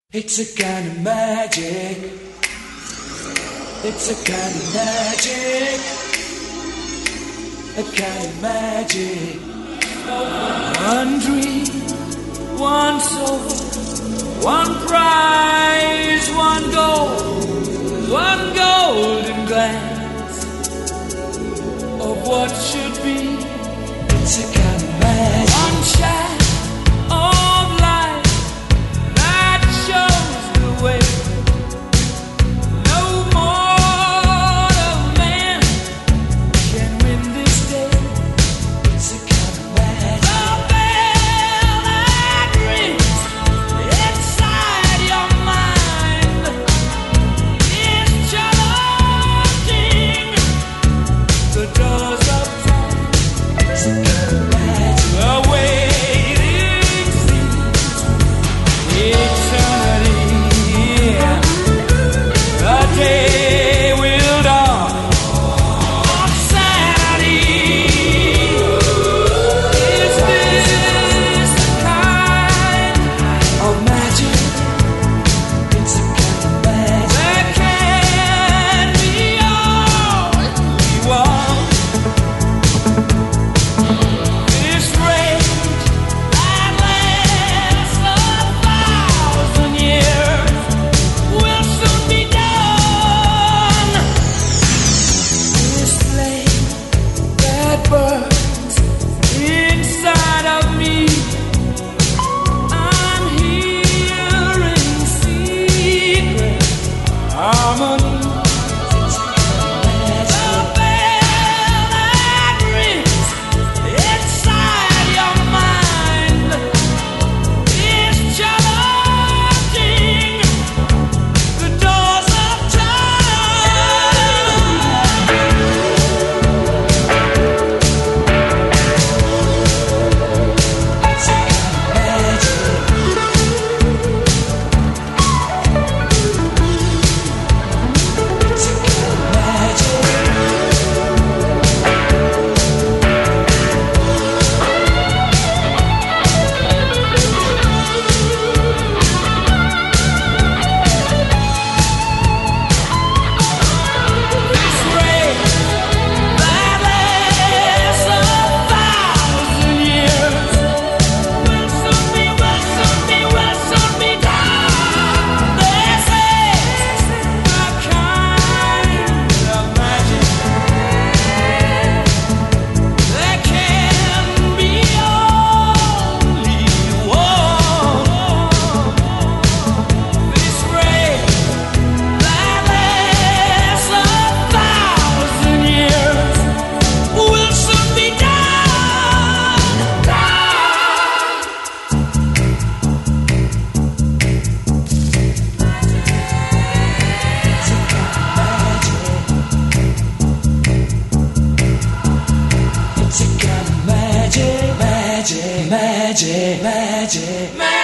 It's a kind of magic. It's a kind of magic. A kind of magic. One dream, one soul, one prize, one golden glance of what should be. It's a kind of magic. One shine of light that shows the way. No mortal man can win this day. It's a kind of magic. The bell that rings inside your mind is challenging the doors of time. It's a kind of magic. The waiting seems eternity. The day will dawn on Saturday. Is this the kind of magic? It's a kind of magic. There can be only one. This rage that lasts 1,000 years will soon be done. This flame that burns inside of me, I'm hearing secret harmony. The bell that rings inside your mind is challenging the doors of time. It's a kind of magic. It's a kind of magic. This rage that lasts 1,000 years will soon be done. This is the kind of magic. There can be only one. This rage that lasts 1,000 years will soon be done. It's a kind of magic, magic, magic, magic, magic.